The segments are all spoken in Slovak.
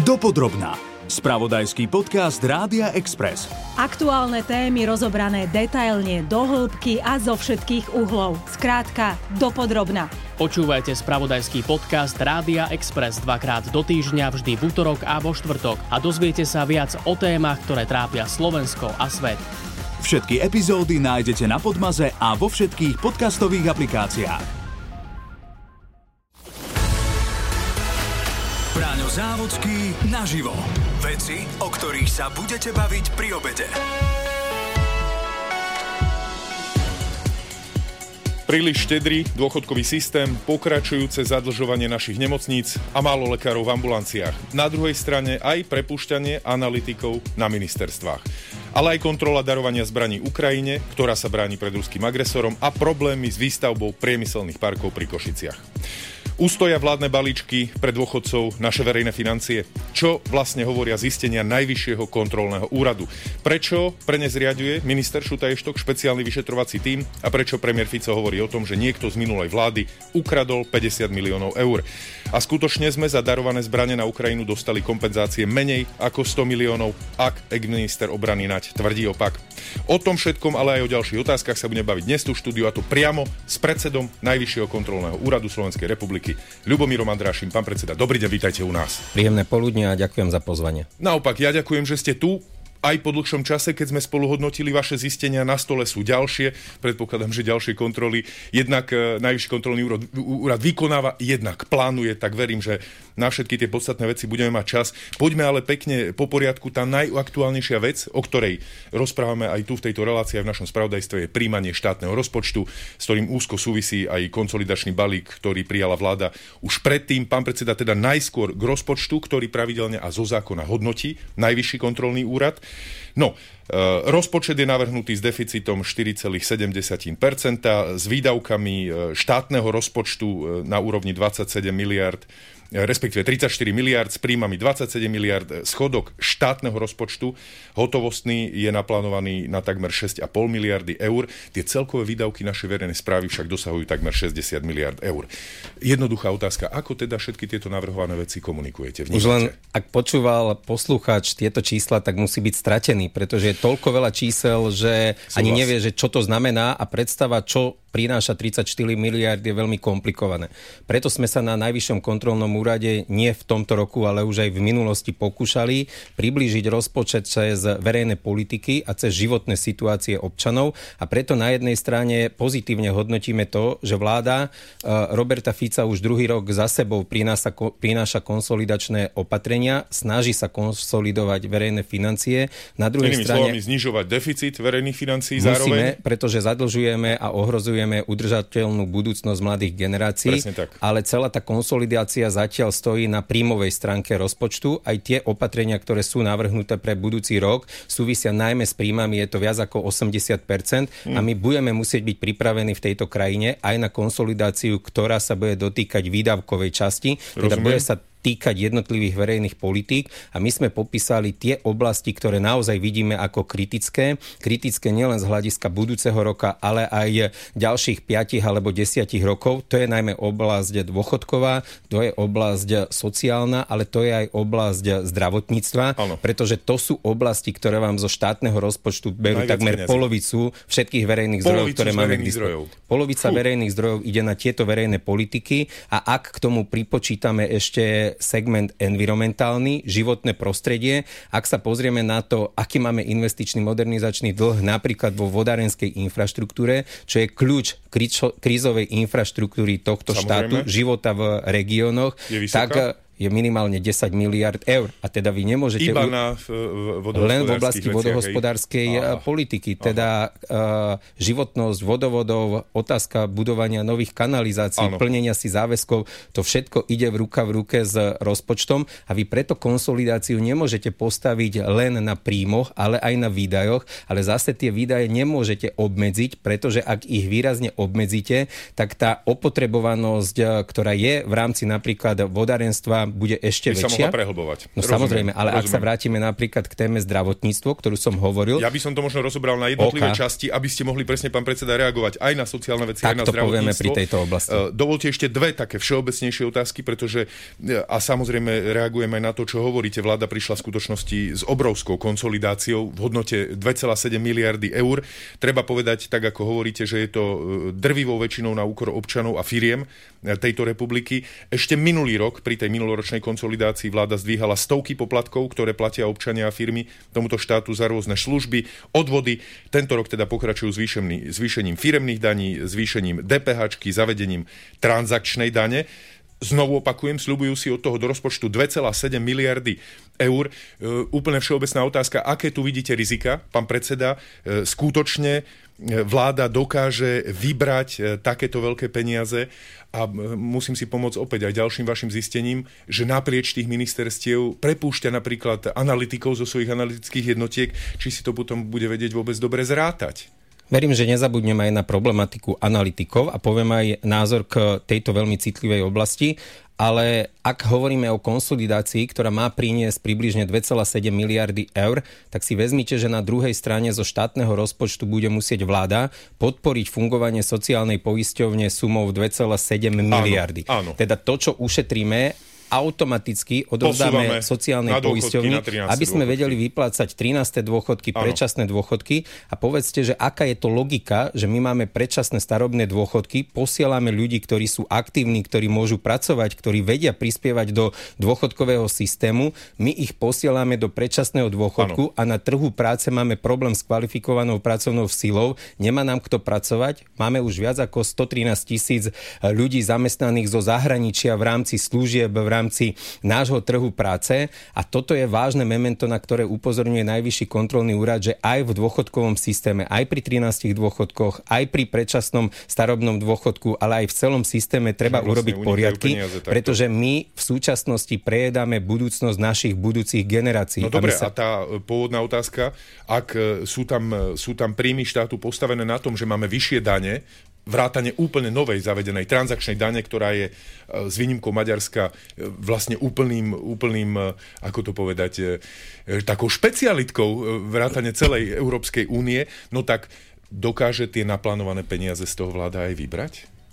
Dopodrobná. Spravodajský podcast Rádia Express. Aktuálne témy rozobrané detailne, do hĺbky a zo všetkých uhlov. Skrátka, dopodrobná. Počúvajte spravodajský podcast Rádia Express dvakrát do týždňa, vždy v utorok a vo štvrtok. A dozviete sa viac o témach, ktoré trápia Slovensko a svet. Všetky epizódy nájdete na Podmaze a vo všetkých podcastových aplikáciách. Braňo Závodský naživo. Veci, o ktorých sa budete baviť pri obede. Príliš štedrý dôchodkový systém, pokračujúce zadlžovanie našich nemocníc a málo lekárov v ambulanciách. Na druhej strane aj prepúšťanie analytikov na ministerstvách. Ale aj kontrola darovania zbraní Ukrajine, ktorá sa bráni pred ruským agresorom, a problémy s výstavbou priemyselných parkov pri Košiciach. Ustoja vládne balíčky pre dôchodcov naše verejné financie? Čo vlastne hovoria zistenia Najvyššieho kontrolného úradu? Prečo pre ne zriaďuje minister Šutaj-Eštok špeciálny vyšetrovací tím a prečo premiér Fico hovorí o tom, že niekto z minulej vlády ukradol 50 miliónov eur? A skutočne sme za darované zbrane na Ukrajinu dostali kompenzácie menej ako 100 miliónov, ak ex-minister obrany Naď tvrdí opak. O tom všetkom, ale aj o ďalších otázkach sa budeme baviť dnes tu v štúdiu, a to priamo s predsedom Najvyššieho kontrolného úradu Slovenskej republiky Ľubomírom Andrášim. Pán predseda, dobrý deň, vítajte u nás. Príjemné poludne a ďakujem za pozvanie. Naopak, ja ďakujem, že ste tu. Aj po dlhšom čase, keď sme spolu hodnotili vaše zistenia, na stole sú ďalšie. Predpokladám, že ďalšie kontroly. Jednak Najvyšší kontrolný úrad vykonáva, jednak plánuje, tak verím, že na všetky tie podstatné veci budeme mať čas. Poďme ale pekne po poriadku. Tá najaktuálnejšia vec, o ktorej rozprávame aj tu v tejto relácii, v našom spravodajstve, je príjmanie štátneho rozpočtu, s ktorým úzko súvisí aj konsolidačný balík, ktorý prijala vláda už predtým. Pán predseda, teda najskôr k rozpočtu, ktorý pravidelne a zo zákona hodnotí Najvyšší kontrolný úrad. No, rozpočet je navrhnutý s deficitom 4,7%, s výdavkami štátneho rozpočtu na úrovni 27 miliard, respektíve 34 miliard, s príjmami 27 miliard. Schodok štátneho rozpočtu hotovostný je naplánovaný na takmer 6,5 miliardy eur. Tie celkové výdavky našej verejnej správy však dosahujú takmer 60 miliard eur. Jednoduchá otázka, ako teda všetky tieto navrhované veci komunikujete? Už len, ak počúval poslucháč tieto čísla, tak musí byť stratený, pretože je toľko veľa čísel, že ani nevie, že čo to znamená, a predstava, čo prináša 34 miliard, je veľmi komplikované. Preto sme sa na Najvyššom kontrolnom úrade nie v tomto roku, ale už aj v minulosti pokúšali priblížiť rozpočet cez verejné politiky a cez životné situácie občanov, a preto na jednej strane pozitívne hodnotíme to, že vláda Roberta Fica už druhý rok za sebou prináša konsolidačné opatrenia, snaží sa konsolidovať verejné financie. Na druhej strane znižovať deficit verejných financií zároveň. Musíme, pretože zadlžujeme a ohrozujeme udržateľnú budúcnosť mladých generácií, ale celá tá konsolidácia zatiaľ stojí na príjmovej stránke rozpočtu. Aj tie opatrenia, ktoré sú navrhnuté pre budúci rok, súvisia najmä s príjmami, je to viac ako 80%, a my budeme musieť byť pripravení v tejto krajine aj na konsolidáciu, ktorá sa bude dotýkať výdavkovej časti, teda bude sa týkať jednotlivých verejných politík, a my sme popísali tie oblasti, ktoré naozaj vidíme ako kritické. Kritické nielen z hľadiska budúceho roka, ale aj ďalších 5 alebo 10 rokov. To je najmä oblasť dôchodková, to je oblasť sociálna, ale to je aj oblasť zdravotníctva, pretože to sú oblasti, ktoré vám zo štátneho rozpočtu berú takmer polovicu všetkých verejných zdrojov, ktoré máme k dispozícii. Polovica verejných zdrojov ide na tieto verejné politiky, a ak k tomu pripočítame ešte segment environmentálny, životné prostredie, ak sa pozrieme na to, aký máme investičný modernizačný dlh napríklad vo vodárenskej infraštruktúre, čo je kľúč krízovej infraštruktúry tohto štátu, života v regiónoch, tak je minimálne 10 miliard eur. A teda vy nemôžete... Iba na len v oblasti vodohospodárskej politiky. Teda životnosť vodovodov, otázka budovania nových kanalizácií, plnenia si záväzkov, to všetko ide v ruke s rozpočtom, a vy preto konsolidáciu nemôžete postaviť len na príjmoch, ale aj na výdajoch, ale zase tie výdaje nemôžete obmedziť, pretože ak ich výrazne obmedzíte, tak tá opotrebovanosť, ktorá je v rámci napríklad vodárenstva, bude ešte by väčšia. Sa mohla prehlbovať. No samozrejme, ale ak sa vrátime napríklad k téme zdravotníctvo, ktorú som hovoril. Ja by som to možno rozobral na jednotlivé časti, aby ste mohli presne, pán predseda, reagovať aj na sociálne veci, aj na zdravotníctvo. Povieme pri tejto oblasti. Dovolte ešte dve také všeobecnejšie otázky, pretože a samozrejme reagujem aj na to, čo hovoríte. Vláda prišla v skutočnosti s obrovskou konsolidáciou v hodnote 2,7 miliardy eur. Treba povedať, tak ako hovoríte, že je to drvivou väčšinou na úkor občanov a firiem tejto republiky. Ešte minulý rok pri tej minuloročnej konsolidácii vláda zdvíhala stovky poplatkov, ktoré platia občania a firmy tomuto štátu za rôzne služby, odvody. Tento rok teda pokračujú zvýšením firemných daní, zvýšením DPH-čky, zavedením transakčnej dane. Znovu opakujem, sľubujú si od toho do rozpočtu 2,7 miliardy eur. Úplne všeobecná otázka, aké tu vidíte rizika, pán predseda? Skutočne vláda dokáže vybrať takéto veľké peniaze a musím si pomôcť opäť aj ďalším vašim zistením, že naprieč tých ministerstiev prepúšťa napríklad analytikov zo svojich analytických jednotiek, či si to potom bude vedieť vôbec dobre zrátať. Verím, že nezabudneme aj na problematiku analytikov a poviem aj názor k tejto veľmi citlivej oblasti, ale ak hovoríme o konsolidácii, ktorá má priniesť približne 2,7 miliardy eur, tak si vezmite, že na druhej strane zo štátneho rozpočtu bude musieť vláda podporiť fungovanie sociálnej poisťovne sumou 2,7 miliardy. Áno. Teda to, čo ušetríme, automaticky odovzdáme sociálnej poisťovni, aby sme vedeli vyplácať 13. dôchodky, predčasné dôchodky a povedzte, že aká je to logika, že my máme predčasné starobné dôchodky, posielame ľudí, ktorí sú aktívni, ktorí môžu pracovať, ktorí vedia prispievať do dôchodkového systému, my ich posielame do predčasného dôchodku a na trhu práce máme problém s kvalifikovanou pracovnou silou, nemá nám kto pracovať, máme už viac ako 113 000 ľudí zamestnaných zo zahraničia v rámci služieb, v rámci nášho trhu práce a toto je vážne memento, na ktoré upozorňuje Najvyšší kontrolný úrad, že aj v dôchodkovom systéme, aj pri 13 dôchodkoch, aj pri predčasnom starobnom dôchodku, ale aj v celom systéme treba urobiť poriadky, pretože my v súčasnosti prejedáme budúcnosť našich budúcich generácií. No dobre, a tá pôvodná otázka, ak sú tam príjmy štátu postavené na tom, že máme vyššie dane, vrátane úplne novej zavedenej transakčnej dane, ktorá je s výnimkou Maďarska vlastne úplným, ako to povedať, takou špecialitkou vrátane celej Európskej únie, no tak dokáže tie naplánované peniaze z toho vláda aj vybrať?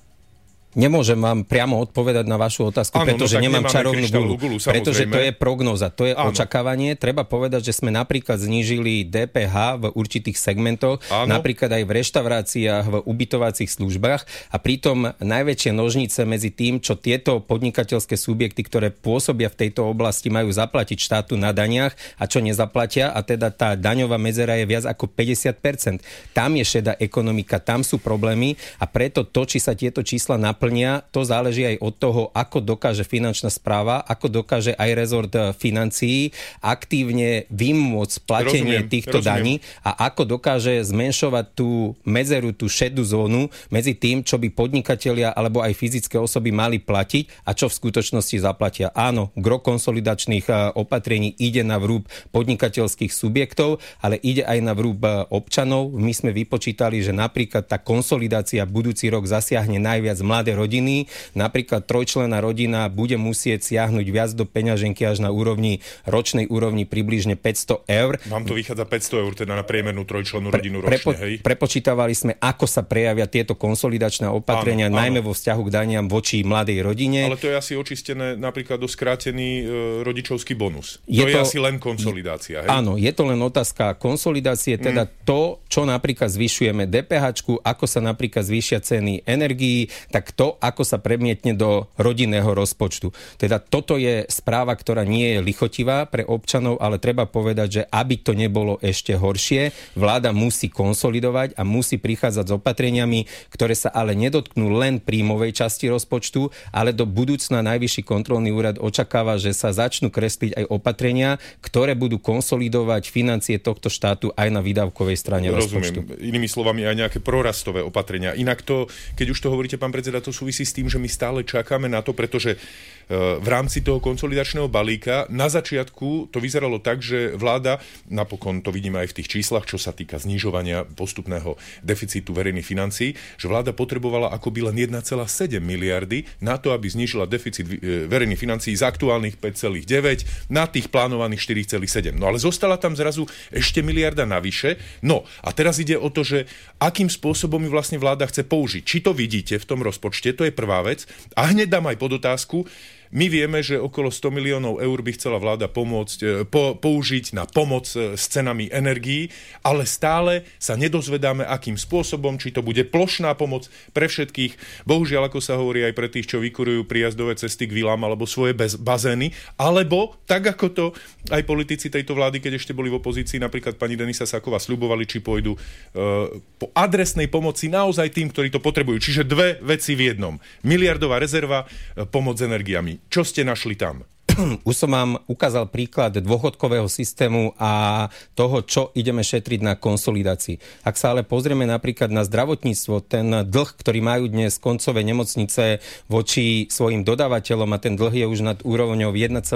Nemôžem vám priamo odpovedať na vašu otázku, pretože nemám čarovnú guľu. Pretože to je prognóza, to je očakávanie. Treba povedať, že sme napríklad znížili DPH v určitých segmentoch, napríklad aj v reštauráciách, v ubytovacích službách a pritom najväčšie nožnice medzi tým, čo tieto podnikateľské subjekty, ktoré pôsobia v tejto oblasti, majú zaplatiť štátu na daniach a čo nezaplatia, a teda tá daňová medzera je viac ako 50%. Tam je šedá ekonomika, tam sú problémy a preto to, či sa tieto čísla naplnia, to záleží aj od toho, ako dokáže finančná správa, ako dokáže aj rezort financií aktívne vymôcť platenie týchto daní a ako dokáže zmenšovať tú medzeru, tú šedú zónu medzi tým, čo by podnikatelia alebo aj fyzické osoby mali platiť a čo v skutočnosti zaplatia. Áno, gro konsolidačných opatrení ide na vrúb podnikateľských subjektov, ale ide aj na vrúb občanov. My sme vypočítali, že napríklad tá konsolidácia budúci rok zasiahne najviac mladé rodiny. Napríklad trojčlenná rodina bude musieť siahnuť viac do peňaženky až na ročnej úrovni približne 500 eur. Vám to vychádza 500 eur, teda na priemernú trojčlennú rodinu ročne, hej? Prepočítavali sme, ako sa prejavia tieto konsolidačné opatrenia, najmä vo vzťahu k daniam voči mladej rodine. Ale to je asi očistené napríklad do skrátený rodičovský bonus. To je asi len konsolidácia, hej? Áno, je to len otázka konsolidácie, teda to, čo napríklad zvyšujeme DPH-čku, ako sa napríklad zvýšia ceny energií, tak to, ako sa premietne do rodinného rozpočtu. Teda toto je správa, ktorá nie je lichotivá pre občanov, ale treba povedať, že aby to nebolo ešte horšie, vláda musí konsolidovať a musí prichádzať s opatreniami, ktoré sa ale nedotknú len príjmovej časti rozpočtu, ale do budúcna Najvyšší kontrolný úrad očakáva, že sa začnú kresliť aj opatrenia, ktoré budú konsolidovať financie tohto štátu aj na výdavkovej strane rozpočtu. Inými slovami aj nejaké prorastové opatrenia. Inak to, keď už to hovoríte, pán predseda, to súvisí s tým, že my stále čakáme na to, pretože v rámci toho konsolidačného balíka. Na začiatku to vyzeralo tak, že vláda, napokon to vidíme aj v tých číslach, čo sa týka znižovania postupného deficitu verejných financií, že vláda potrebovala akoby len 1,7 miliardy na to, aby znížila deficit verejných financií z aktuálnych 5,9 na tých plánovaných 4,7. No ale zostala tam zrazu ešte miliarda navyše. No a teraz ide o to, že akým spôsobom ju vlastne vláda chce použiť. Či to vidíte v tom rozpočte, to je prvá vec. A hneď dám aj podotázku. My vieme, že okolo 100 miliónov eur by chcela vláda použiť na pomoc s cenami energií, ale stále sa nedozvedáme, akým spôsobom, či to bude plošná pomoc pre všetkých. Bohužiaľ, ako sa hovorí aj pre tých, čo vykurujú príjazdové cesty k vilám alebo svoje bazény, alebo tak, ako to aj politici tejto vlády, keď ešte boli v opozícii, napríklad pani Denisa Sáková, sľubovali, či pôjdu po adresnej pomoci naozaj tým, ktorí to potrebujú. Čiže dve veci v jednom. Miliardová rezerva, pomoc s energiami. Čo ste našli tam? Už som vám ukázal príklad dôchodkového systému a toho, čo ideme šetriť na konsolidácii. Ak sa ale pozrieme napríklad na zdravotníctvo, ten dlh, ktorý majú dnes koncové nemocnice voči svojim dodávateľom a ten dlh je už nad úrovňou 1,3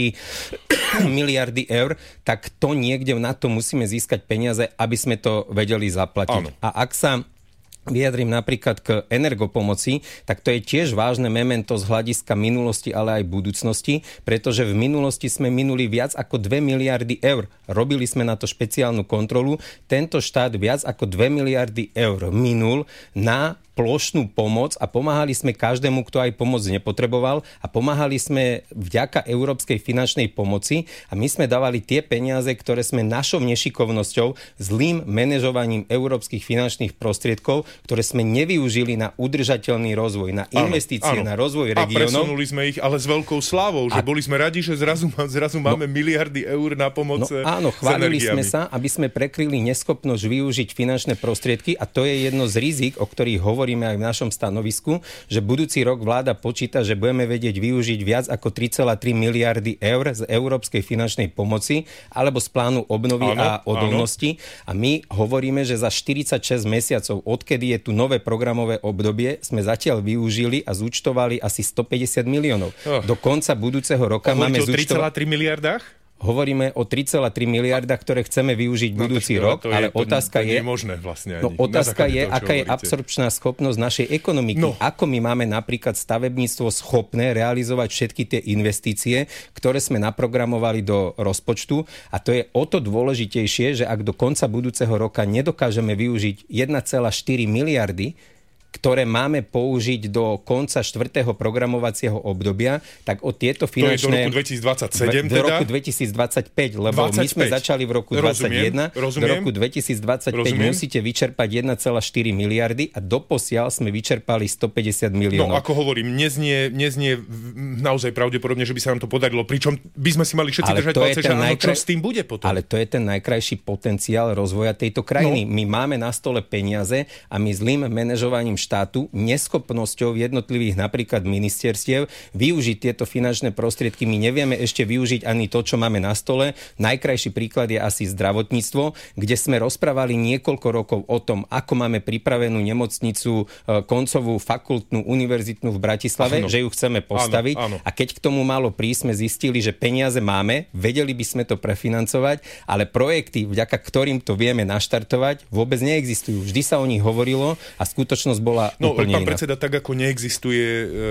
miliardy eur, tak to niekde na to musíme získať peniaze, aby sme to vedeli zaplatiť. Áno. A ak sa vyjadrím napríklad k energopomoci, tak to je tiež vážne memento z hľadiska minulosti, ale aj budúcnosti, pretože v minulosti sme minuli viac ako 2 miliardy eur. Robili sme na to špeciálnu kontrolu. Tento štát viac ako 2 miliardy eur minul na plošnú pomoc a pomáhali sme každému, kto aj pomoc nepotreboval a pomáhali sme vďaka európskej finančnej pomoci a my sme dávali tie peniaze, ktoré sme našou nešikovnosťou, zlým manažovaním európskych finančných prostriedkov, ktoré sme nevyužili na udržateľný rozvoj, na investície, na rozvoj regiónov. A presunuli sme ich ale s veľkou slávou, že boli sme radi, že zrazu máme miliardy eur na pomoc s energiami. Áno, chválili sme sa, aby sme prekryli neschopnosť využiť finančné prostriedky a to je jedno z rizik, o ktorých hovoríme aj v našom stanovisku, že budúci rok vláda počíta, že budeme vedieť využiť viac ako 3,3 miliardy eur z európskej finančnej pomoci alebo z plánu obnovy a odolnosti. A my hovoríme, že za 46 mesiacov, odkedy je tu nové programové obdobie, sme zatiaľ využili a zúčtovali asi 150 miliónov. Do konca budúceho roka máme zúčtovať... 3,3 miliardách? Hovoríme o 3,3 miliardách, ktoré chceme využiť budúci rok, ale otázka je, nemožné vlastne ani. Otázka je, aká je absorpčná schopnosť našej ekonomiky. Ako my máme napríklad stavebníctvo schopné realizovať všetky tie investície, ktoré sme naprogramovali do rozpočtu. A to je o to dôležitejšie, že ak do konca budúceho roka nedokážeme využiť 1,4 miliardy, ktoré máme použiť do konca 4. programovacieho obdobia, tak o tieto finančné... To je do roku 2027 do roku 2025, lebo 25. My sme začali v roku 2021. Do roku 2025 musíte vyčerpať 1,4 miliardy a doposiaľ sme vyčerpali 150 miliónov. No, ako hovorím, neznie naozaj pravdepodobne, že by sa nám to podarilo, pričom by sme si mali všetci držať palce, že áno, čo s tým bude potom. Ale to je ten najkrajší potenciál rozvoja tejto krajiny. My máme na stole peniaze a my zlým manažovaním štátu, neschopnosťou jednotlivých napríklad ministerstiev využiť tieto finančné prostriedky. My nevieme ešte využiť ani to, čo máme na stole. Najkrajší príklad je asi zdravotníctvo, kde sme rozprávali niekoľko rokov o tom, ako máme pripravenú nemocnicu, koncovú fakultnú, univerzitnú v Bratislave, že ju chceme postaviť. Áno. A keď k tomu malo prísť, sme zistili, že peniaze máme, vedeli by sme to prefinancovať, ale projekty, vďaka ktorým to vieme naštartovať, vôbec neexistujú. Vždy sa o nich hovorilo a skutočnosť bola úplne pán iná. predseda, tak ako neexistuje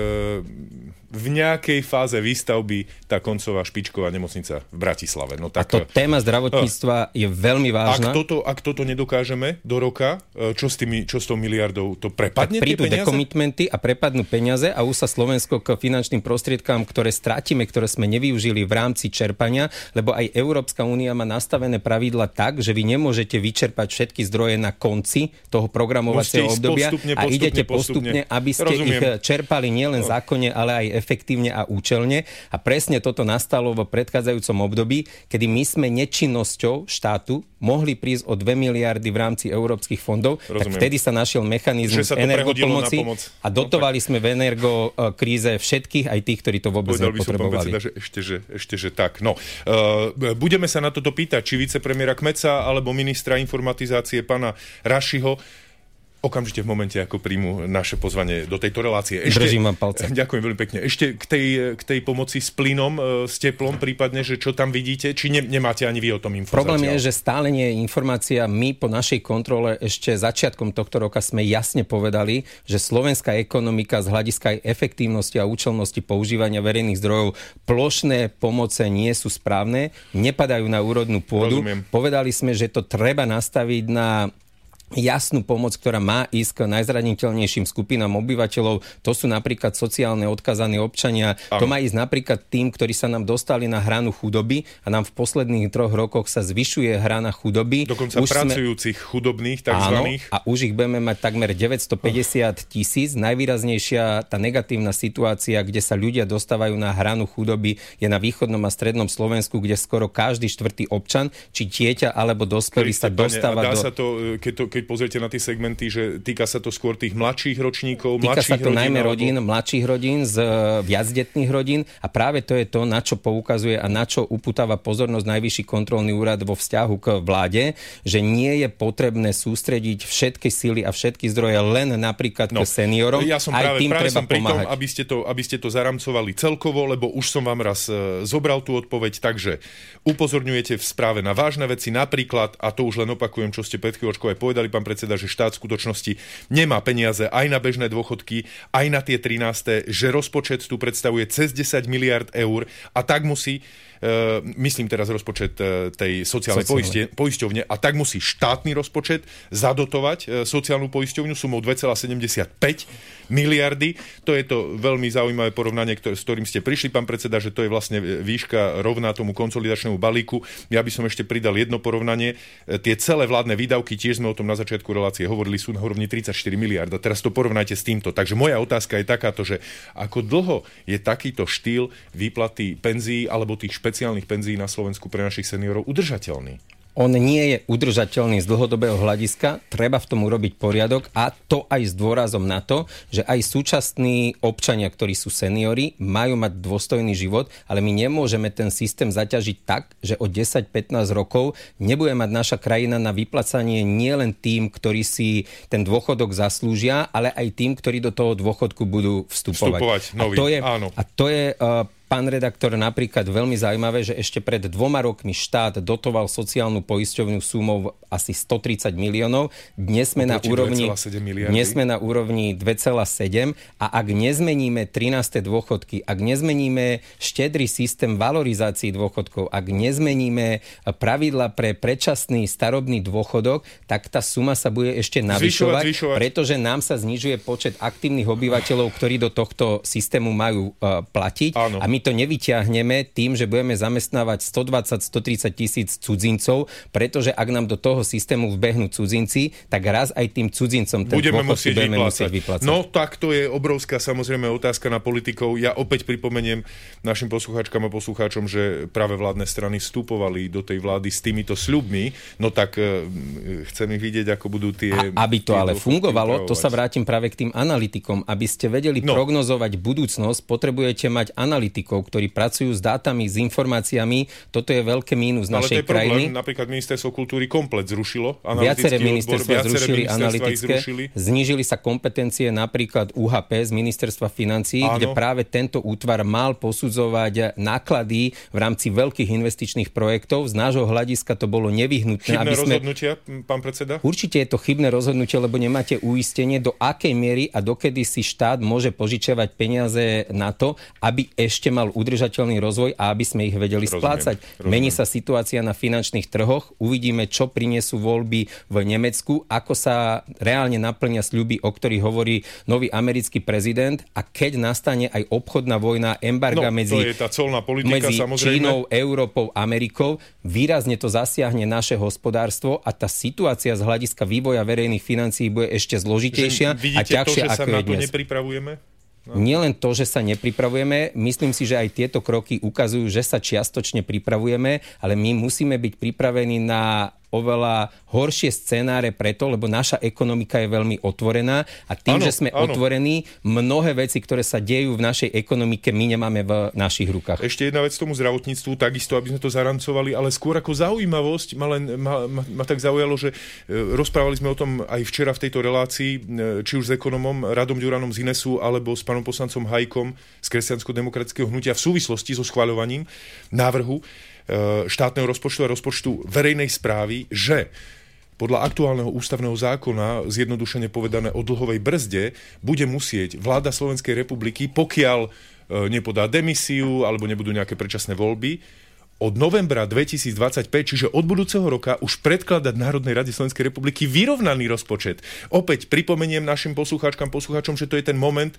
v nejakej fáze výstavby tá koncová špičková nemocnica v Bratislave. No tak, a to téma zdravotníctva je veľmi vážna. Ak toto nedokážeme do roka, čo s tou miliardou? To prepadne prídu tie peniaze? Dekomitmenty a prepadnú peniaze a už sa Slovensko k finančným prostriedkám, ktoré strátime, ktoré sme nevyužili v rámci čerpania, lebo aj Európska únia má nastavené pravidla tak, že vy nemôžete vyčerpať všetky zdroje na konci toho programovacieho obdobia a idete postupne, aby ste ich čerpali nielen zákonne, ale aj efektívne a účelne. A presne toto nastalo v predchádzajúcom období, kedy my sme nečinnosťou štátu mohli prísť o 2 miliardy v rámci európskych fondov, tak vtedy sa našiel mechanizmus energopomoci a dotovali sme v energokríze všetkých, aj tých, ktorí to vôbec nepotrebovali. Ešte, že tak. No, budeme sa na toto pýtať, či vicepremiéra Kmeca alebo ministra informatizácie pána Rašiho. okamžite v momente, ako príjmu naše pozvanie do tejto relácie. Držím vám palce. Ďakujem veľmi pekne. Ešte k tej pomoci s plynom, s teplom, prípadne, že čo tam vidíte, či nemáte ani vy o tom informáciu? Problém je, že stále nie je informácia. My po našej kontrole ešte začiatkom tohto roka sme jasne povedali, že slovenská ekonomika z hľadiska aj efektívnosti a účelnosti používania verejných zdrojov plošné pomoce nie sú správne, nepadajú na úrodnú pôdu. Rozumiem. Povedali sme, že to treba nastaviť na jasnú pomoc, ktorá má ísť k najzraniteľnejším skupinám obyvateľov. To sú napríklad sociálne odkazaní občania. To má ísť napríklad tým, ktorí sa nám dostali na hranu chudoby a nám v posledných 3 rokoch sa zvyšuje hrana chudoby. Dokonca pracujúcich chudobných takzvaných. Áno, a už ich budeme mať takmer 950 000. Najvýraznejšia tá negatívna situácia, kde sa ľudia dostávajú na hranu chudoby, je na východnom a strednom Slovensku, kde skoro každý 4. občan, či dieťa alebo dospelý sa dostáva do... Sa to, keď pozriete na tie segmenty, že týka sa to skôr tých mladších ročníkov, týka sa to najmä rodín, mladších rodín, z viacdetných rodín a práve to je to, na čo poukazuje a na čo uputáva pozornosť Najvyšší kontrolný úrad vo vzťahu k vláde, že nie je potrebné sústrediť všetky sily a všetky zdroje len napríklad k seniorom. Ja som aj tým práve treba pri tom, pomáhať. aby ste to zaramcovali celkovo, lebo už som vám raz zobral tú odpoveď, takže upozorňujete v správe na vážne veci, napríklad, a to už len opakujem, čo ste pred chvíľočkou aj povedali, pán predseda, že štát v skutočnosti nemá peniaze aj na bežné dôchodky, aj na tie 13., že rozpočet tu predstavuje cez 10 miliard eur a tak musí, myslím teraz rozpočet tej sociálnej poisťovne, a tak musí štátny rozpočet zadotovať sociálnu poisťovňu sumou 2,75 miliardy. To je to veľmi zaujímavé porovnanie, s ktorým ste prišli, pán predseda, že to je vlastne výška rovná tomu konsolidačnému balíku. Ja by som ešte pridal jedno porovnanie. Tie celé vládne výdavky, tiež sme o tom na začiatku relácie hovorili, sú na úrovni 34 miliard. A teraz to porovnajte s týmto. Takže moja otázka je takáto, že ako dlho je takýto štýl výplaty penzií alebo tých špeciálnych penzií na Slovensku pre našich seniorov udržateľný? On nie je udržateľný z dlhodobého hľadiska, treba v tom urobiť poriadok a to aj s dôrazom na to, že aj súčasní občania, ktorí sú seniori, majú mať dôstojný život, ale my nemôžeme ten systém zaťažiť tak, že o 10-15 rokov nebude mať naša krajina na vyplacanie nielen tým, ktorí si ten dôchodok zaslúžia, ale aj tým, ktorí do toho dôchodku budú vstupovať. A to je pán redaktor, napríklad veľmi zaujímavé, že ešte pred 2 rokmi štát dotoval sociálnu poisťovňu sumou asi 130 miliónov. Dnes sme na úrovni 2,7 a ak nezmeníme 13. dôchodky, ak nezmeníme štedrý systém valorizácií dôchodkov, ak nezmeníme pravidla pre predčasný starobný dôchodok, tak tá suma sa bude ešte navyšovať, pretože nám sa znižuje počet aktívnych obyvateľov, ktorí do tohto systému majú platiť. Áno. A my to nevyťahneme tým, že budeme zamestnávať 120-130 tisíc cudzincov, pretože ak nám do toho systému vbehnú cudzinci, tak raz aj tým cudzincom ten budeme musieť vyplácať. No tak to je obrovská samozrejme otázka na politikov. Ja opäť pripomeniem našim poslucháčkam a poslucháčom, že práve vládne strany vstupovali do tej vlády s týmito sľubmi. No tak chceme vidieť, ako budú tie... Aby to ale fungovalo, to sa vrátim práve k tým analytikom. Aby ste vedeli prognozovať budúcnosť, potrebujete mať analytikov, ktorí pracujú s dátami, s informáciami. Toto je veľké mínus našej krajiny. Napríklad ministerstvo kultúry komplet zrušilo viaceré ministerstva zrušili analytické. Znížili sa kompetencie napríklad UHP z ministerstva financií, kde práve tento útvar mal posudzovať náklady v rámci veľkých investičných projektov. Z nášho hľadiska to bolo nevyhnutné. Chybné rozhodnutia, pán predseda? Určite je to chybné rozhodnutie, lebo nemáte uistenie, do akej miery a dokedy si štát môže požičiavať peniaze na to, aby ešte mal udržateľný rozvoj a aby sme ich vedeli splácať. Mení sa situácia na finančných trhoch, uvidíme, čo prinesú voľby v Nemecku, ako sa reálne naplnia sľuby, o ktorých hovorí nový americký prezident, a keď nastane aj obchodná vojna, embarga medzi Čínou, Európou, Amerikou, výrazne to zasiahne naše hospodárstvo a tá situácia z hľadiska vývoja verejných financií bude ešte zložitejšia a ťažšia, ako je dnes. Nepripravujeme? Nielen to, že sa nepripravujeme, myslím si, že aj tieto kroky ukazujú, že sa čiastočne pripravujeme, ale my musíme byť pripravení na oveľa horšie scenáre preto, lebo naša ekonomika je veľmi otvorená a tým, že sme otvorení, mnohé veci, ktoré sa dejú v našej ekonomike, my nemáme v našich rukách. Ešte jedna vec k tomu zdravotníctvu, takisto, aby sme to zarancovali, ale skôr ako zaujímavosť ma tak zaujalo, že rozprávali sme o tom aj včera v tejto relácii, či už s ekonomom Radom Ďuranom z Inesu, alebo s pánom poslancom Hajkom z Kresťansko-demokratického hnutia v súvislosti so schvaľovaním návrhu štátneho rozpočtu a rozpočtu verejnej správy, že podľa aktuálneho ústavného zákona, zjednodušene povedané o dlhovej brzde, bude musieť vláda Slovenskej republiky, pokiaľ nepodá demisiu alebo nebudú nejaké predčasné voľby, od novembra 2025, čiže od budúceho roka, už predkladať Národnej rade Slovenskej republiky vyrovnaný rozpočet. Opäť pripomeniem našim poslucháčom, že to je ten moment,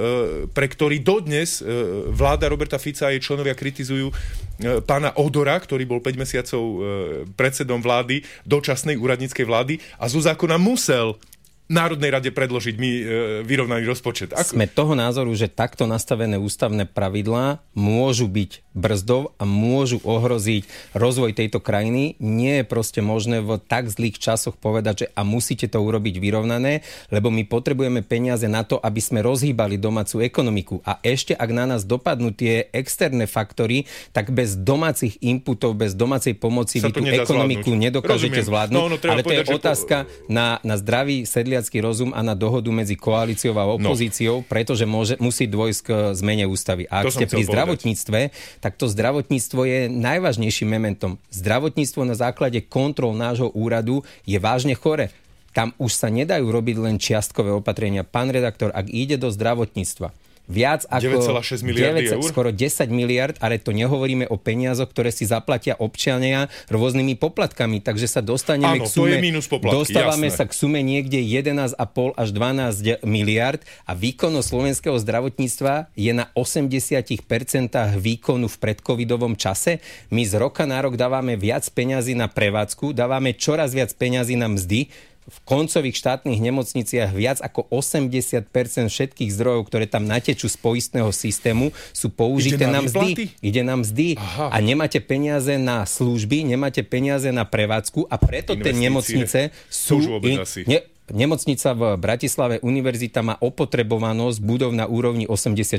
pre ktorý dodnes vláda Roberta Fica a jej členovia kritizujú pána Odora, ktorý bol 5 mesiacov predsedom vlády, dočasnej úradníckej vlády a zo zákona musel Národnej rade predložiť vyrovnaný rozpočet. Sme toho názoru, že takto nastavené ústavné pravidlá môžu byť brzdou a môžu ohroziť rozvoj tejto krajiny. Nie je proste možné v tak zlých časoch povedať, že a musíte to urobiť vyrovnané, lebo my potrebujeme peniaze na to, aby sme rozhýbali domácu ekonomiku. A ešte, ak na nás dopadnú tie externé faktory, tak bez domácich inputov, bez domácej pomoci vy tú ekonomiku nedokážete zvládnuť. Ale to je otázka na zdravý sedliacky rozum a na dohodu medzi koalíciou a opozíciou, pretože musí dôjsť k zmene ústavy. A ak ste pri zdravotníctve, tak to zdravotníctvo je najvážnejším mementom. Zdravotníctvo na základe kontrol nášho úradu je vážne chore. Tam už sa nedajú robiť len čiastkové opatrenia. Pán redaktor, ak ide do zdravotníctva, viac ako 9,6 miliardy eur? Skoro 10 miliard, ale to nehovoríme o peniazoch, ktoré si zaplatia občania rôznymi poplatkami, takže sa dostaneme k sume, to je mínus poplatky, dostávame jasné. sa k sume niekde 11,5 až 12 miliard a výkonnosť slovenského zdravotníctva je na 80% výkonu v predcovidovom čase. My z roka na rok dávame viac peňazí na prevádzku, dávame čoraz viac peňazí na mzdy. V koncových štátnych nemocniciach viac ako 80% všetkých zdrojov, ktoré tam natečú z poistného systému, sú použité na mzdy. Ide na mzdy. Aha. A nemáte peniaze na služby, nemáte peniaze na prevádzku a preto tie nemocnice sú... Nemocnica v Bratislave univerzita má opotrebovanosť budov na úrovni 84%.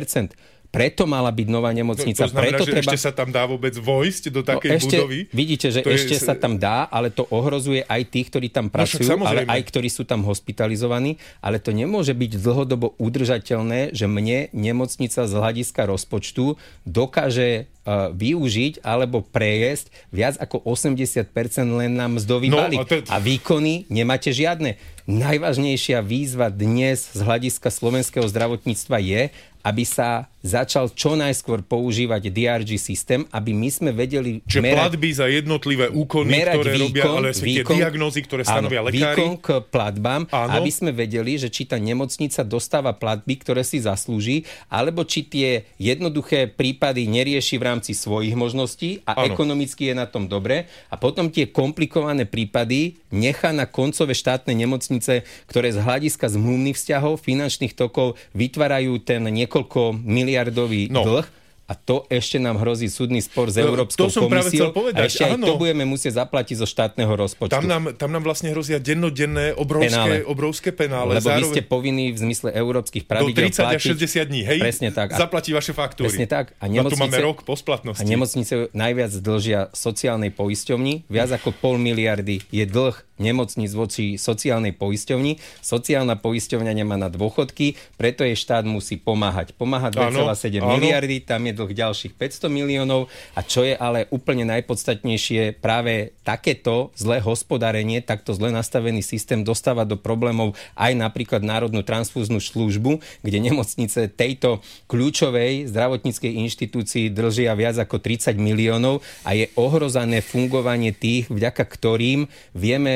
Preto mala byť nová nemocnica. To znamená, preto že ešte sa tam dá vôbec vojsť do takej budovy? Vidíte, že ešte sa tam dá, ale to ohrozuje aj tých, ktorí tam pracujú, ale aj ktorí sú tam hospitalizovaní. Ale to nemôže byť dlhodobo udržateľné, že mne nemocnica z hľadiska rozpočtu dokáže využiť alebo prejesť viac ako 80% len na mzdový balík. A výkony nemáte žiadne. Najvážnejšia výzva dnes z hľadiska slovenského zdravotníctva je, aby sa začal čo najskôr používať DRG systém, aby my sme vedeli merať... Čiže platby za jednotlivé úkony, ktoré robia, ale tie diagnózy, ktoré stanovia lekári. Výkon k platbám, aby sme vedeli, že či tá nemocnica dostáva platby, ktoré si zaslúži, alebo či tie jednoduché prípady nerieši v rámci svojich možností a ekonomicky je na tom dobre. A potom tie komplikované prípady nechá na koncové štátne nemocnice, ktoré z hľadiska zmluvných vzťahov, finančných tokov vytvárajú ten niekoľko miliardový dlh. A to ešte nám hrozí súdny spor s Európskou komisiou. A ešte aj to budeme musieť zaplatiť zo štátneho rozpočtu. Tam nám vlastne hrozia dennodenné obrovské penále. Lebo vy ste povinní v zmysle európskych pravidiel do 30 až 60 dní, hej? Presne tak. Zaplatí vaše faktúry. Presne tak. A tu máme rok po splatnosti. A nemocnice najviac dlžia sociálnej poisťovni. Viac ako 0,5 miliardy je dlh nemocníc voči sociálnej poisťovni. Sociálna poisťovňa nemá na dôchodky, preto jej štát musí pomáhať. Pomáha 2,7 miliardy, tam je dlh ďalších 500 miliónov a čo je ale úplne najpodstatnejšie, práve takéto zlé hospodárenie, takto zle nastavený systém dostáva do problémov aj napríklad Národnú transfúznu službu, kde nemocnice tejto kľúčovej zdravotníckej inštitúcii držia viac ako 30 miliónov a je ohrozené fungovanie tých, vďaka ktorým vieme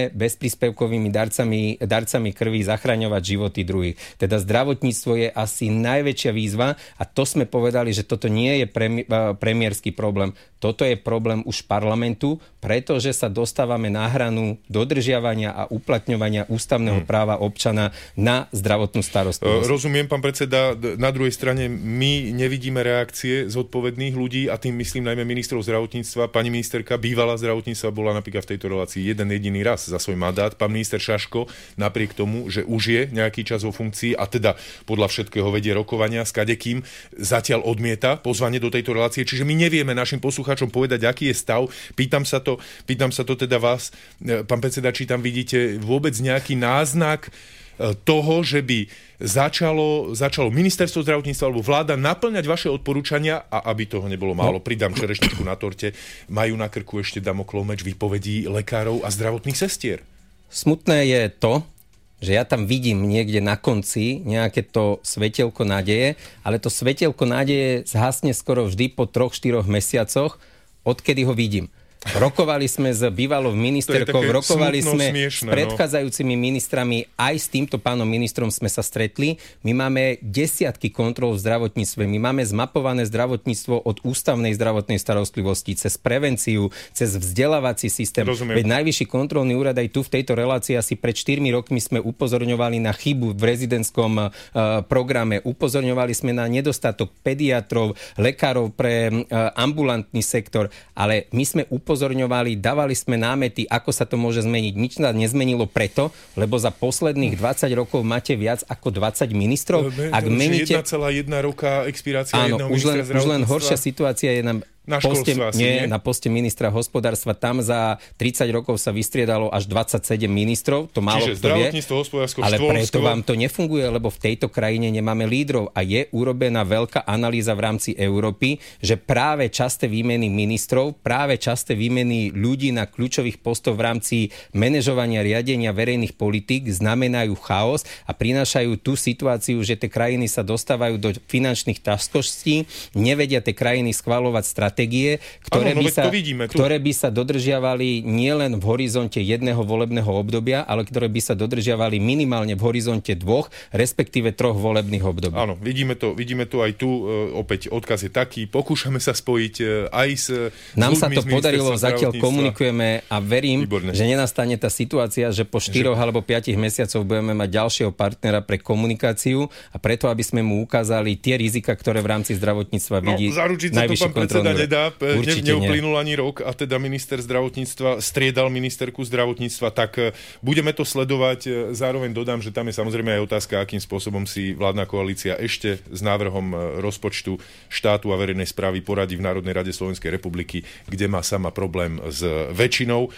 bezpríspevkovými darcami krvi zachraňovať životy druhých. Teda zdravotníctvo je asi najväčšia výzva a to sme povedali, že toto nie je premiérsky problém. Toto je problém už parlamentu, pretože sa dostávame na hranu dodržiavania a uplatňovania ústavného práva občana na zdravotnú starostlivosť. Rozumiem, pán predseda. Na druhej strane my nevidíme reakcie zodpovedných ľudí a tým myslím najmä ministrov zdravotníctva. Pani ministerka bývalá zdravotníctva bola napríklad v tejto relácii jeden jediný raz za svoj mandát. Pán minister Šaško, napriek tomu, že už je nejaký čas vo funkcii a teda podľa všetkého vedie rokovania s kadekým, zatiaľ odmieta pozvanie do tejto relácie. Čiže my nevieme našim poslucháčom povedať, aký je stav. Pýtam sa to teda vás, pán predseda, či tam vidíte vôbec nejaký náznak toho, že by začalo ministerstvo zdravotníctva alebo vláda naplňať vaše odporúčania a aby toho nebolo málo. Pridám čerešničku na torte. Majú na krku ešte Damoklov meč výpovedí lekárov a zdravotných sestier. Smutné je to, že ja tam vidím niekde na konci nejaké to svetielko nádeje, ale to svetielko nádeje zhasne skoro vždy po 3-4 mesiacoch, odkedy ho vidím. Rokovali sme s bývalou ministerkou, rokovali sme s predchádzajúcimi ministrami, aj s týmto pánom ministrom sme sa stretli. My máme desiatky kontrol v zdravotníctve, my máme zmapované zdravotníctvo od ústavnej zdravotnej starostlivosti, cez prevenciu, cez vzdelávací systém. Veď Najvyšší kontrolný úrad aj tu v tejto relácii asi pred 4 rokmi sme upozorňovali na chybu v rezidentskom programe, upozorňovali sme na nedostatok pediatrov, lekárov pre ambulantný sektor, ale my sme upozorňovali, dávali sme námety, ako sa to môže zmeniť. Nič sa nezmenilo preto, lebo za posledných 20 rokov máte viac ako 20 ministrov. Ak meníte 1,1 roka expirácia jedného ministra ministra zdravotníctva. Už len horšia situácia je na poste ministra hospodárstva. Tam za 30 rokov sa vystriedalo až 27 ministrov. To málo kto vie. Ale preto vám to nefunguje, lebo v tejto krajine nemáme lídrov a je urobená veľká analýza v rámci Európy, že práve časté výmeny ministrov, práve časté výmeny ľudí na kľúčových postoch v rámci manažovania riadenia verejných politík znamenajú chaos a prinášajú tú situáciu, že tie krajiny sa dostávajú do finančných ťažkostí, nevedia tie krajiny schvaľovať stratégie, ktoré by sa dodržiavali nielen v horizonte jedného volebného obdobia, ale ktoré by sa dodržiavali minimálne v horizonte 2, respektíve 3 volebných období. Áno, vidíme to aj tu. Opäť odkaz je taký. Pokúšame sa spojiť aj s Nám sa to podarilo, zatiaľ komunikujeme a verím, že nenastane tá situácia, že po 4 alebo 5 mesiacoch budeme mať ďalšieho partnera pre komunikáciu a preto, aby sme mu ukázali tie rizika, ktoré v rámci zdravotníctva vidí Najvyšší kontrolný úrad. Neuplynul ani rok a teda minister zdravotníctva striedal ministerku zdravotníctva, tak budeme to sledovať. Zároveň dodám, že tam je samozrejme aj otázka, akým spôsobom si vládna koalícia ešte s návrhom rozpočtu štátu a verejnej správy poradí v Národnej rade Slovenskej republiky, kde má sama problém s väčšinou.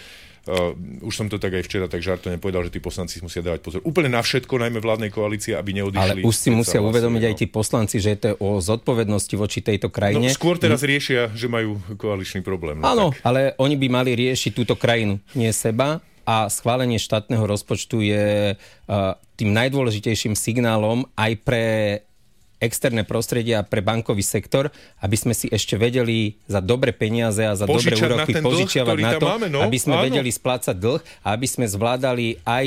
Už som to tak aj včera tak žartovne povedal, že tí poslanci musia dávať pozor úplne na všetko, najmä vládnej koalície, aby neodišli. Ale už si musia uvedomiť aj tí poslanci, že to je o zodpovednosti voči tejto krajine. No, skôr teraz riešia, že majú koaličný problém. Áno, ale oni by mali riešiť túto krajinu, nie seba. A schválenie štátneho rozpočtu je tým najdôležitejším signálom aj pre externé prostredia pre bankový sektor, aby sme si ešte vedeli za dobré peniaze a za dobré úroky požičiavať na to, aby sme vedeli splácať dlh a aby sme zvládali aj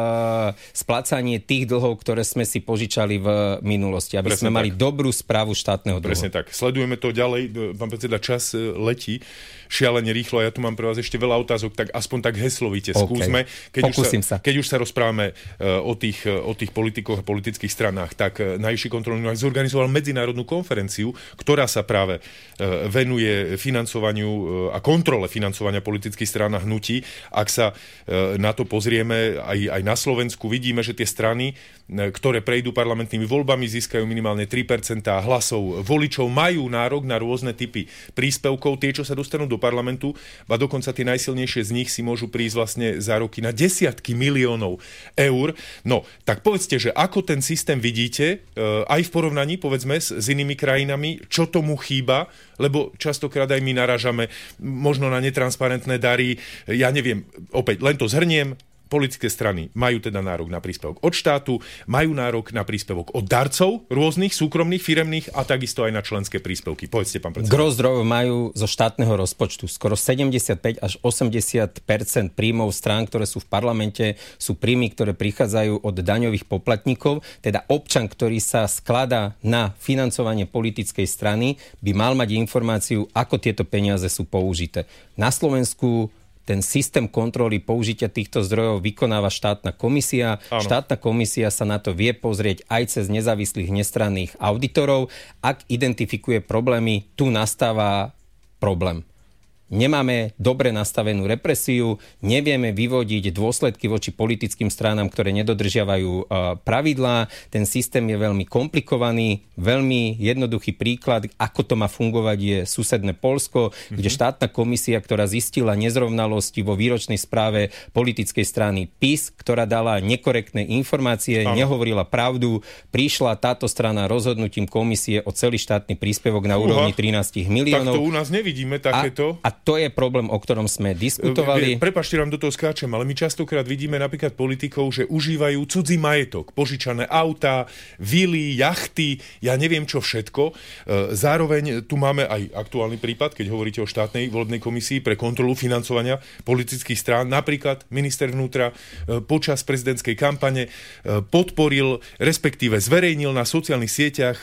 splácanie tých dlhov, ktoré sme si požičali v minulosti. Aby sme mali dobrú správu štátneho dlhu. Presne tak. Sledujeme to ďalej. Pán predseda, čas letí šialene rýchlo. Ja tu mám pre vás ešte veľa otázok, tak aspoň tak heslovite skúsme. Keď už sa rozprávame o tých politikoch a politických stranách, tak Najvyšší kontrolný úrad zorganizoval medzinárodnú konferenciu, ktorá sa práve venuje financovaniu a kontrole financovania politických strán a hnutí. Ak sa na to pozrieme aj na Slovensku, vidíme, že tie strany, ktoré prejdú parlamentnými voľbami, získajú minimálne 3% hlasov voličov, majú nárok na rôzne typy príspevkov. Tie, čo sa dostanú do parlamentu, a dokonca tie najsilnejšie z nich si môžu prísť vlastne za roky na desiatky miliónov eur. No, tak povedzte, že ako ten systém vidíte, aj v porovnaní, povedzme, s inými krajinami, čo tomu chýba, lebo častokrát aj my naražame možno na netransparentné dary. Ja neviem, opäť len to zhrniem, politické strany majú teda nárok na príspevok od štátu, majú nárok na príspevok od darcov rôznych, súkromných, firemných a takisto aj na členské príspevky. Povedzte, pán predseda. Gros zdrojov majú zo štátneho rozpočtu. Skoro 75 až 80% príjmov strán, ktoré sú v parlamente, sú príjmy, ktoré prichádzajú od daňových poplatníkov. Teda občan, ktorý sa skladá na financovanie politickej strany, by mal mať informáciu, ako tieto peniaze sú použité. Na Slovensku ten systém kontroly použitia týchto zdrojov vykonáva štátna komisia. Áno. Štátna komisia sa na to vie pozrieť aj cez nezávislých nestranných auditorov. Ak identifikuje problémy, tu nastáva problém. Nemáme dobre nastavenú represiu, nevieme vyvodiť dôsledky voči politickým stranám, ktoré nedodržiavajú pravidlá. Ten systém je veľmi komplikovaný. Veľmi jednoduchý príklad, ako to má fungovať, je susedné Poľsko, kde štátna komisia, ktorá zistila nezrovnalosti vo výročnej správe politickej strany PiS, ktorá dala nekorektné informácie, nehovorila pravdu, prišla táto strana rozhodnutím komisie o celý štátny príspevok na úrovni 13 miliónov. Tak to u nás nevidíme takéto. A to je problém, o ktorom sme diskutovali. Prepáčte, vám do toho skáčem, ale my častokrát vidíme napríklad politikov, že užívajú cudzí majetok, požičané autá, vily, jachty, ja neviem čo všetko. Zároveň tu máme aj aktuálny prípad, keď hovoríte o štátnej volebnej komisii pre kontrolu financovania politických strán. Napríklad minister vnútra počas prezidentskej kampane podporil, respektíve zverejnil na sociálnych sieťach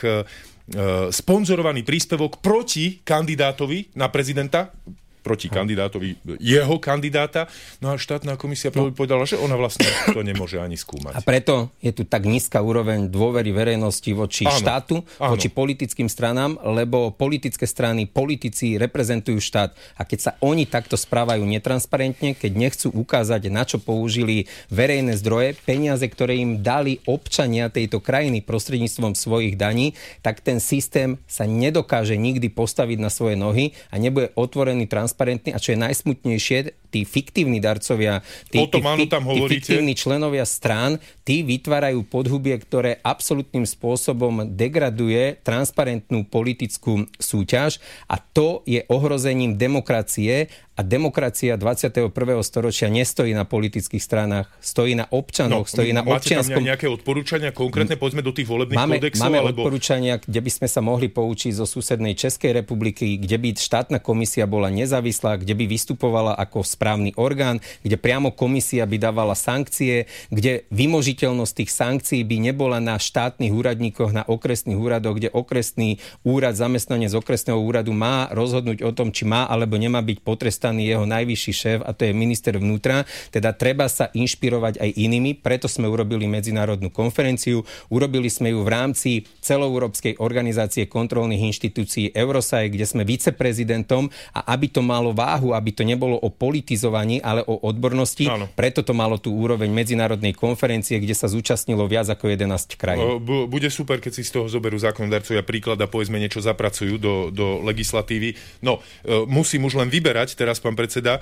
sponzorovaný príspevok proti kandidátovi na prezidenta, proti kandidátovi, jeho kandidáta. No a štátna komisia povedala, že ona vlastne to nemôže ani skúmať. A preto je tu tak nízka úroveň dôvery verejnosti voči štátu, voči politickým stranám, lebo politické strany, politici reprezentujú štát. A keď sa oni takto správajú netransparentne, keď nechcú ukázať, na čo použili verejné zdroje, peniaze, ktoré im dali občania tejto krajiny prostredníctvom svojich daní, tak ten systém sa nedokáže nikdy postaviť na svoje nohy a nebude otvorený transparentný. A čo je najsmutnejšie, tí fiktívni darcovia, tí fiktívni členovia strán, tí vytvárajú podhubie, ktoré absolútnym spôsobom degraduje transparentnú politickú súťaž a to je ohrozením demokracie. A demokracia 21. storočia nestojí na politických stranách, stojí na občanoch, stojí na občianskom... Máte tam nejaké odporúčania konkrétne, povedzme do tých volebných kódexov? Máme odporúčania, kde by sme sa mohli poučiť zo susednej Českej republiky, kde by štátna komisia bola nezávislá, kde by vystupovala ako správny orgán, kde priamo komisia by dávala sankcie, kde vymožiteľnosť tých sankcií by nebola na štátnych úradníkoch, na okresných úradoch, kde okresný úrad, zamestnanec okresného úradu má rozhodnúť o tom, či má alebo nemá byť potrestaný jeho najvyšší šéf, a to je minister vnútra. Teda treba sa inšpirovať aj inými, preto sme urobili medzinárodnú konferenciu, urobili sme ju v rámci celoeurópskej organizácie kontrolných inštitúcií Eurosai, kde sme viceprezidentom, a aby to malo váhu, aby to nebolo o politizovaní, ale o odbornosti, preto to malo tú úroveň medzinárodnej konferencie, kde sa zúčastnilo viac ako 11 krajín. Bude super, keď si z toho zoberú zákonodarcovia príklad a povedzme niečo zapracujú do legislatívy. No, musím už len vyberať teraz, pán predseda,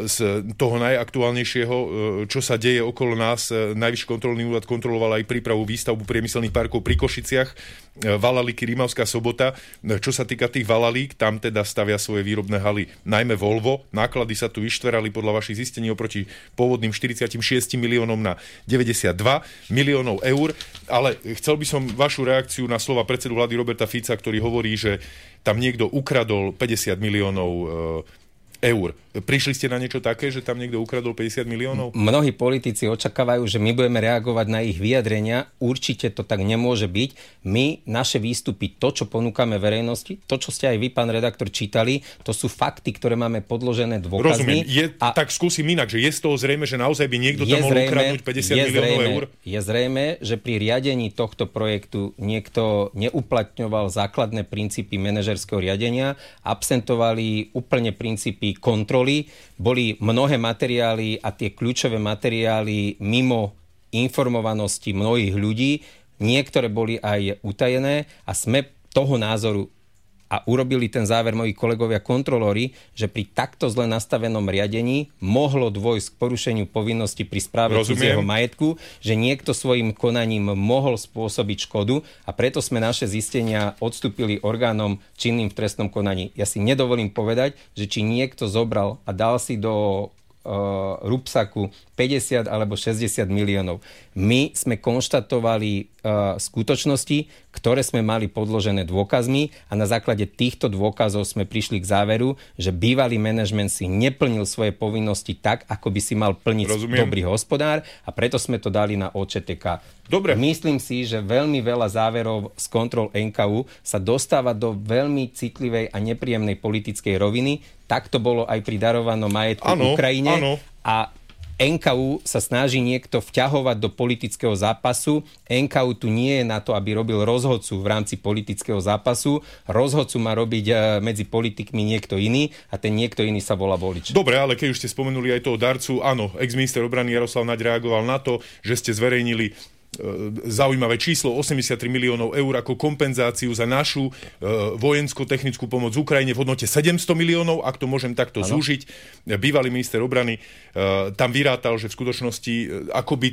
z toho najaktuálnejšieho, čo sa deje okolo nás. Najvyšší kontrolný úrad kontroloval aj prípravu výstavbu priemyselných parkov pri Košiciach, Valalíky, Rímavská Sobota. Čo sa týka tých Valalík, tam teda stavia svoje výrobné haly najmä Volvo. Náklady sa tu vyštverali podľa vašich zistení oproti pôvodným 46 miliónom na 92 miliónov eur. Ale chcel by som vašu reakciu na slova predsedu vlády Roberta Fica, ktorý hovorí, že tam niekto ukradol 50 miliónov eur. Prišli ste na niečo také, že tam niekto ukradol 50 miliónov? Mnohí politici očakávajú, že my budeme reagovať na ich vyjadrenia. Určite to tak nemôže byť. My, naše výstupy, to, čo ponúkame verejnosti, to, čo ste aj vy, pán redaktor, čítali, to sú fakty, ktoré máme podložené dôkazmi. Rozumiem. Tak skúsim inak, že je z toho zrejme, že naozaj by niekto tam mohol ukradnúť 50 miliónov eur? Je zrejme, že pri riadení tohto projektu niekto neuplatňoval základné princípy manažerského riadenia, absentovali úplne princípy kontroly, boli mnohé materiály a tie kľúčové materiály mimo informovanosti mnohých ľudí, niektoré boli aj utajené a sme toho názoru a urobili ten záver moji kolegovia kontrolóri, že pri takto zle nastavenom riadení mohlo dôjsť k porušeniu povinnosti pri správe cudzieho majetku, že niekto svojim konaním mohol spôsobiť škodu a preto sme naše zistenia odstúpili orgánom činným v trestnom konaní. Ja si nedovolím povedať, že či niekto zobral a dal si do rúbsaku 50 alebo 60 miliónov. My sme konštatovali skutočnosti, ktoré sme mali podložené dôkazmi a na základe týchto dôkazov sme prišli k záveru, že bývalý manažment si neplnil svoje povinnosti tak, ako by si mal plniť dobrý hospodár a preto sme to dali na OČTK. Dobre. Myslím si, že veľmi veľa záverov z kontrol NKÚ sa dostáva do veľmi citlivej a nepríjemnej politickej roviny. Tak to bolo aj pri darovanom majetku Ukrajine. Áno. A NKÚ sa snaží niekto vťahovať do politického zápasu. NKÚ tu nie je na to, aby robil rozhodcu v rámci politického zápasu. Rozhodcu má robiť medzi politikmi niekto iný a ten niekto iný sa volá volič. Dobre, ale keď už ste spomenuli aj toho darcu, áno, ex-minister obrany Jaroslav Naď reagoval na to, že ste zverejnili zaujímavé číslo 83 miliónov eur ako kompenzáciu za našu vojensko-technickú pomoc Ukrajine v hodnote 700 miliónov, ak to môžem takto zúžiť. Bývalý minister obrany tam vyrátal, že v skutočnosti akoby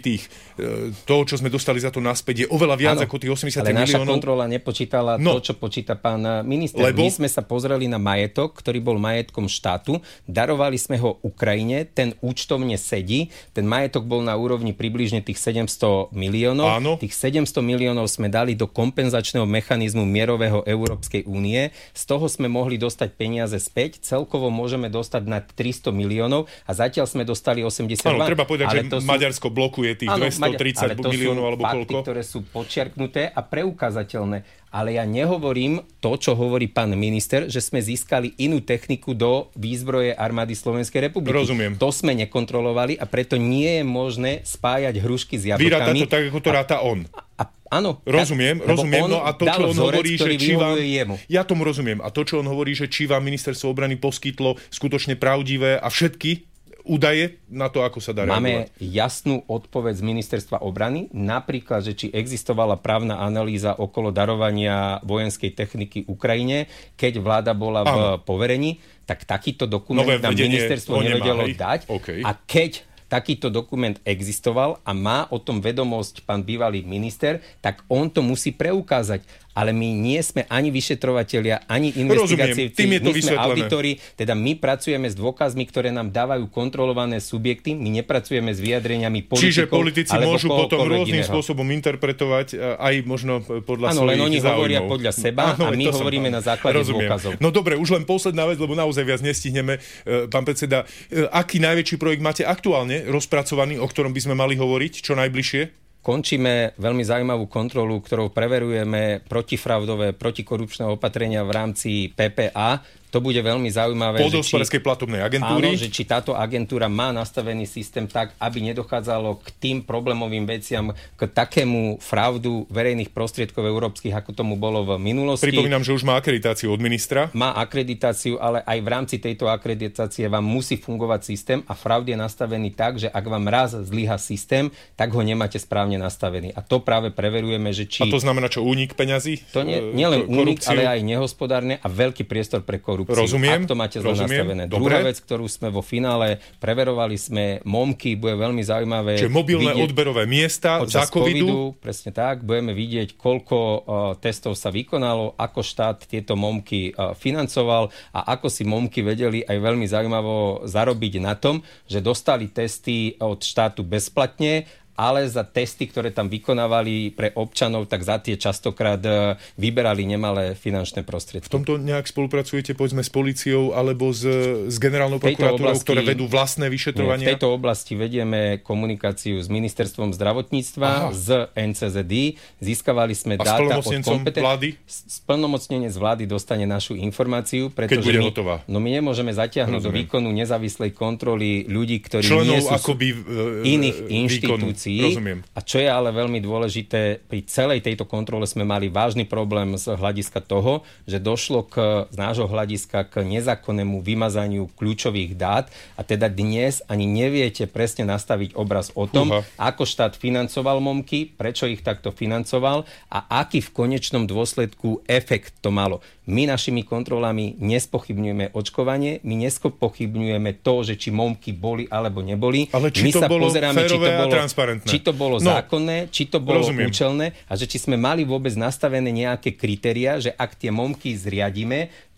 toho, čo sme dostali za to naspäť, je oveľa viac ako tých 83 miliónov. Ale naša kontrola nepočítala to, čo počíta pán minister. My sme sa pozreli na majetok, ktorý bol majetkom štátu, darovali sme ho Ukrajine, ten účtovne sedí, ten majetok bol na úrovni približne tých 700 miliónov. Áno. Tých 700 miliónov sme dali do kompenzačného mechanizmu mierového Európskej únie. Z toho sme mohli dostať peniaze späť. Celkovo môžeme dostať na 300 miliónov a zatiaľ sme dostali 82. Áno, treba povedať, že Maďarsko blokuje tých 230 miliónov alebo koľko. Ale to sú fakty, ktoré sú počiarknuté a preukázateľné. Ale ja nehovorím to, čo hovorí pán minister, že sme získali inú techniku do výzbroje armády Slovenskej republiky. Rozumiem. To sme nekontrolovali a preto nie je možné spájať hrušky s jablkami. Vyráta to tak, ako to ráta on. Áno. Rozumiem. No a to, čo on hovorí, že či vám... Jemu. Ja tomu rozumiem. A to, čo on hovorí, že či vám ministerstvo obrany poskytlo skutočne pravdivé a všetky údaje na to, ako sa dá reagovať. Máme jasnú odpoveď z ministerstva obrany, napríklad, že či existovala právna analýza okolo darovania vojenskej techniky Ukrajine, keď vláda bola v poverení, tak takýto dokument nám ministerstvo nevedelo dať. Okay. A keď takýto dokument existoval a má o tom vedomosť pán bývalý minister, tak on to musí preukázať. Ale my nie sme ani vyšetrovatelia, ani investigatívci, my sme auditori, teda my pracujeme s dôkazmi, ktoré nám dávajú kontrolované subjekty, my nepracujeme s vyjadreniami politikov. Čiže politici môžu potom rôznym spôsobom interpretovať aj možno podľa svojich záujmov. Áno, len oni hovoria podľa seba a my hovoríme na základe dôkazov. No dobre, už len posledná vec, lebo naozaj viac nestihneme. Pán predseda, aký najväčší projekt máte aktuálne rozpracovaný, o ktorom by sme mali hovoriť čo najbližšie? Končíme veľmi zaujímavú kontrolu, ktorou preverujeme protifraudové, protikorupčné opatrenia v rámci PPA. To bude veľmi zaujímavé. Poľnohospodárskej platobnej agentúry. Áno, že či táto agentúra má nastavený systém tak, aby nedochádzalo k tým problémovým veciam, k takému fraudu verejných prostriedkov európskych, ako tomu bolo v minulosti. Pripomínam, že už má akreditáciu od ministra. Má akreditáciu, ale aj v rámci tejto akreditácie vám musí fungovať systém a fraud je nastavený tak, že ak vám raz zlyha systém, tak ho nemáte správne nastavený. A to práve preverujeme, že či... A to znamená čo, únik peňazí? To nie len únik, ale aj nehospodárne a veľký priestor pre korupciu. Rozumiem. Ak to máte zle nastavené. Druhá vec, ktorú sme vo finále preverovali sme MOMky, bude veľmi zaujímavé. Čiže mobilné odberové miesta za covidu. Presne tak. Budeme vidieť, koľko testov sa vykonalo, ako štát tieto MOMky financoval a ako si MOMky vedeli aj veľmi zaujímavo zarobiť na tom, že dostali testy od štátu bezplatne, ale za testy, ktoré tam vykonávali pre občanov, tak za tie častokrát vyberali nemalé finančné prostriedky. V tomto nejak spolupracujete, povedzme, s políciou alebo s generálnou prokuratúrou, ktoré vedú vlastné vyšetrovania? V tejto oblasti vedieme komunikáciu s ministerstvom zdravotníctva, z NCZD. Získavali sme dáta od vlády? Splnomocnenec vlády dostane našu informáciu, pretože keď bude hotová. No my nemôžeme zatiahnuť do výkonu nezávislej kontroly ľudí, ktorí členov nie sú akoby iných inštitúcií. Rozumiem. A čo je ale veľmi dôležité, pri celej tejto kontrole sme mali vážny problém z hľadiska toho, že došlo z nášho hľadiska k nezákonnému vymazaniu kľúčových dát a teda dnes ani neviete presne nastaviť obraz o tom, ako štát financoval MOMky, prečo ich takto financoval a aký v konečnom dôsledku efekt to malo. My našimi kontrolami nespochybňujeme očkovanie, my nespochybňujeme to, že či MOMky boli alebo neboli. Ale či to bolo férové a transparentné. Či to bolo zákonné, či to bolo účelné a že či sme mali vôbec nastavené nejaké kritériá, že ak tie MOMky zriadíme,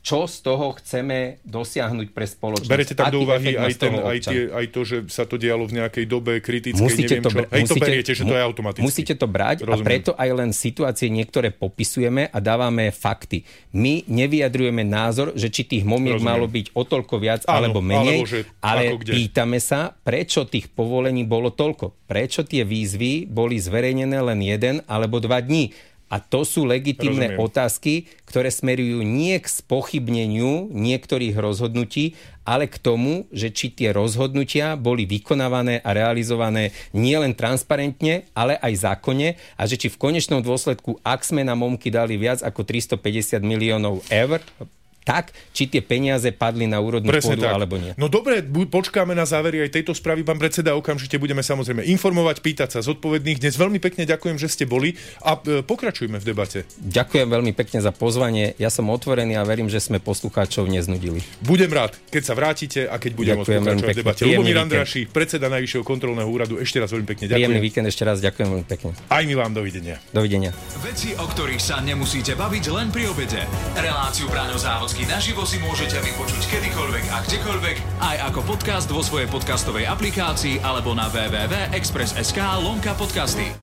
čo z toho chceme dosiahnuť pre spoločnosť. Berete tak do úvahy aj to, že sa to dialo v nejakej dobe kritickej, to beriete, že to je automaticky. Musíte to brať. Rozumiem. A preto aj len situácie niektoré popisujeme a dávame fakty. My nevyjadrujeme názor, že či tých momiek malo byť o toľko viac alebo menej, ale pýtame sa, prečo tých povolení bolo toľko. Prečo tie výzvy boli zverejnené len 1 alebo 2 dní. A to sú legitímne otázky, ktoré smerujú nie k spochybneniu niektorých rozhodnutí, ale k tomu, že či tie rozhodnutia boli vykonávané a realizované nielen transparentne, ale aj zákonne a že či v konečnom dôsledku, ak sme na MOMky dali viac ako 350 miliónov eur, tak, či tie peniaze padli na úrodnú pôdu, alebo nie. No dobre, počkáme na závery aj tejto správy. Pán predseda, okamžite budeme samozrejme informovať, pýtať sa zodpovedných. Dnes veľmi pekne ďakujem, že ste boli a pokračujeme v debate. Ďakujem veľmi pekne za pozvanie. Ja som otvorený a verím, že sme poslucháčov neznudili. Budem rád, keď sa vrátite a keď budeme pokračovať v debate. Ľubomír Andraši, predseda Najvyššieho kontrolného úradu, ešte raz veľmi pekne ďakujem. Príjemný víkend ešte raz, ďakujem veľmi pekne. Aj my vám dovidenia. Dovidenia. Veci, o ktorých sa nemusíte baviť len pri obede. Reláciu Braňo Závodský naživo si môžete vypočuť kedykoľvek a kdekoľvek, aj ako podcast vo svojej podcastovej aplikácii alebo na www.express.sk/podcasty.